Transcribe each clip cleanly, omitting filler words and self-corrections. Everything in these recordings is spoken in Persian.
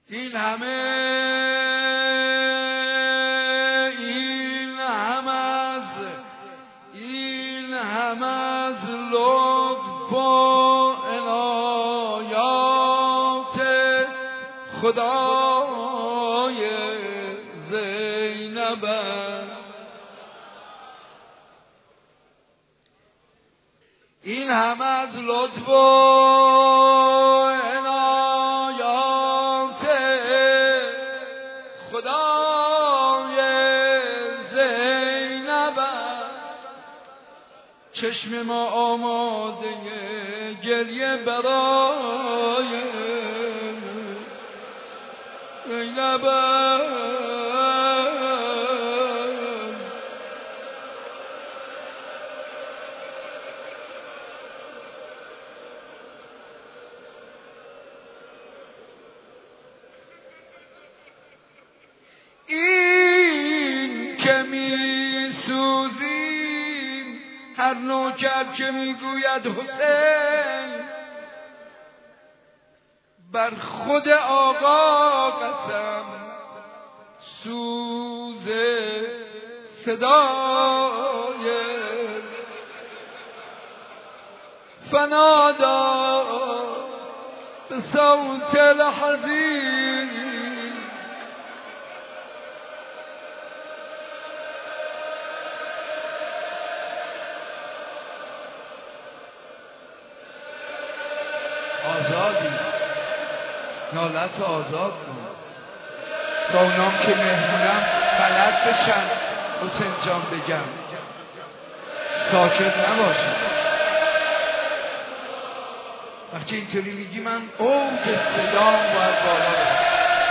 این همه از لطف و عنایات خدای زینب است. این همه از لطف و عنایات خدای زینب است. چشم ما آماده گریه برای زینب است. این که می سوزیم هر نوکر که می گوید حسین، بر خود آقا قسم سوز صدای فنادا به صوت الحزین. آزادی نالت آزاد کن تا اونام که مهمونم غلط بشن حسین جان بگم ساکت نباشم. وقتی اینطوری میگی من اوج صدام باید بالا بشم.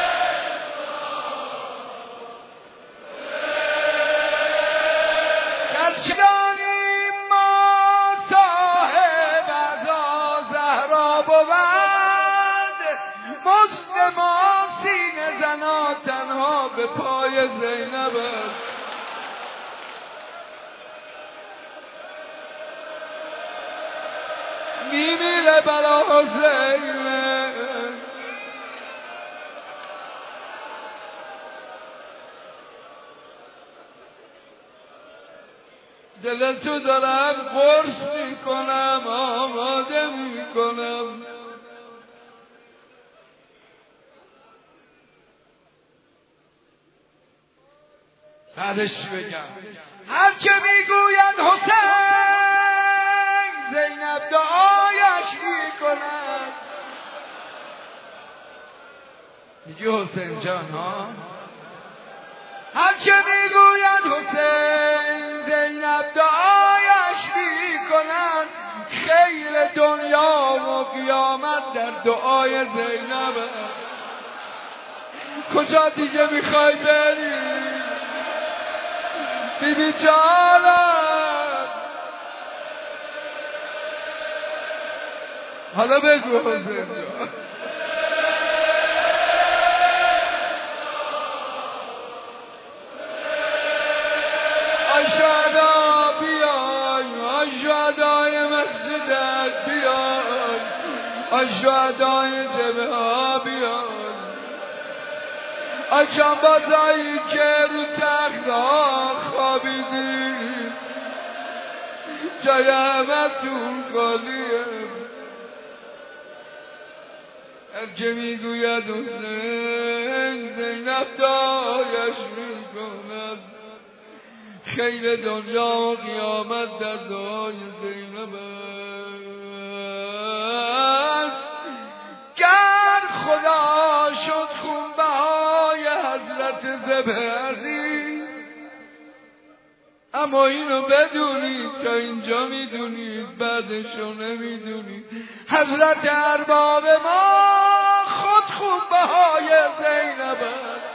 گرچه دانیم ما صاحب عزا زهرا بود، مزد ما سینه زنا تنها به پای زینب است. میمیره برا زینب، دل تو دارم قرص میکنم آماده میکنم. بعدش بگم هر که میگوید حسین زینب دعایش میکند. میگی حسین جان ها؟ هر که میگوید حسین زینب دعایش میکند. خیر دنیا و قیامت در دعای زینب. کجا دیگه میخوای بری بیبی جانم؟ حالا بگو حسین جان. آی شهدا بیای، آی شهدای مسجدت بیای، آی شهدای جبه ها بیای، آی جانبازایی که رو تخت ها خوابیدی جای همتون خالیه. هر که میگوید حسین زینب دایش میکند. خیر دنیا و قیامت در دعای زینب است. گر خدا شد خونبهای حضرت زبهری، اما اینو بدونید تا اینجا میدونید بعدشو نمیدونید. حضرت ارباب ما خود خونبهای زینب است.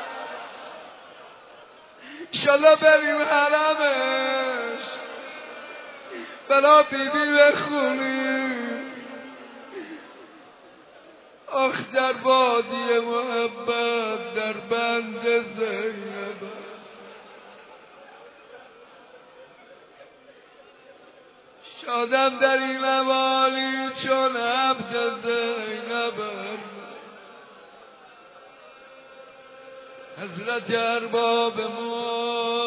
انشالله بریم حرمش برا بیبی بخونیم. آخ در وادی محبت در بند زینب. شادم در این لوالی چون عبد زینب. حضرت ارباب ما